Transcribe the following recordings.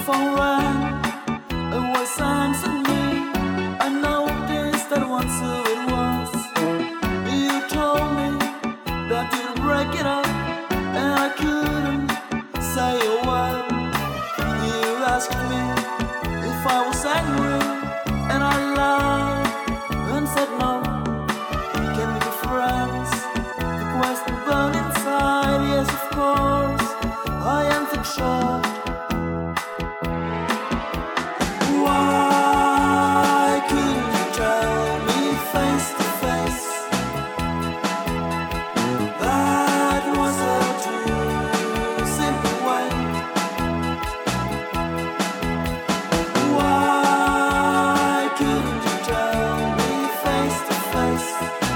phone rang, a voice answered me. I noticed that once who it was. You told me that you'd break it up, and I couldn't say a word. You asked me if I was angry, and I lied and said no. Can we be friends? The question burned inside. Yes, of course. I answered short. Why couldn't you tell me face to face that was a true simple way? Why couldn't you tell me face to face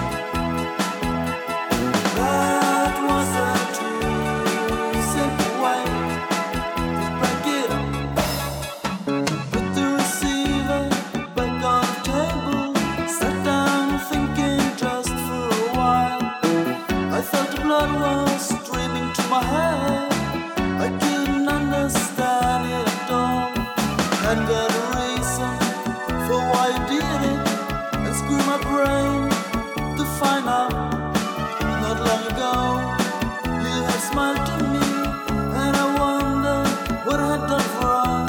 that was a true simple way to break it up? Put the receiver back on the table, sat down thinking just for a while. I felt the blood was streaming to my head. I couldn't understand it at all. Hadn't got a reason for why you did it, and screwed my brain to find out. Not long ago, you had smiled to me, and I wondered what I had done wrong.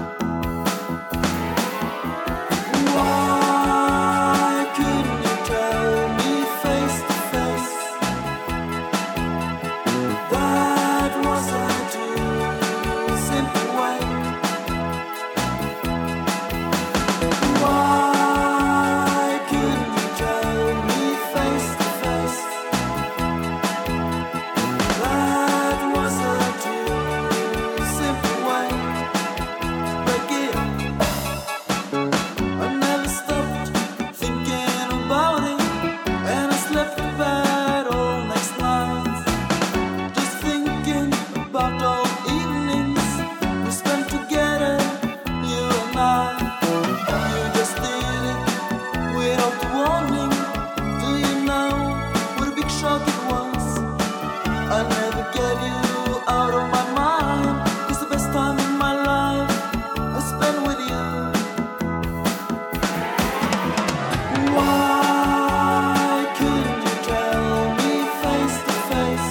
Why couldn't you tell me face to face that was a too simple way? Why couldn't you tell me face to face that was a too simple way to break it up? I never stopped thinking about it, and I slept in bed all next night, just thinking about all evenings we spent together, you and I. You just did it without warning. Do you know what a big shock it was? I never get you out of my mind. It's the best time in my life I spent with you. Why couldn't you tell me face to face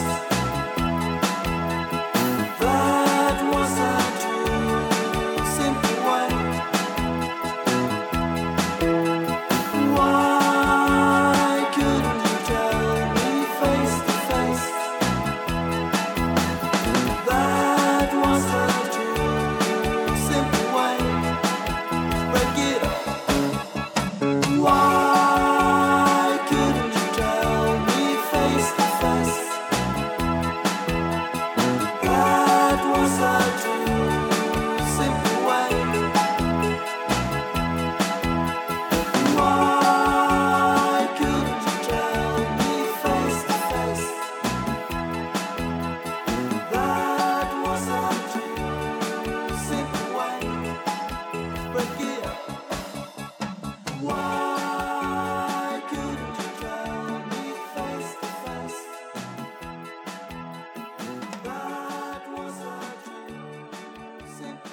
that was a true simple way? Why couldn't you tell me face to face that was a true simple way to break it up? Why couldn't you tell me face to face that was a true simple way? Why couldn't you tell me face to face that was a true simple way to break it up? Why couldn't you tell me face to face that was a true simple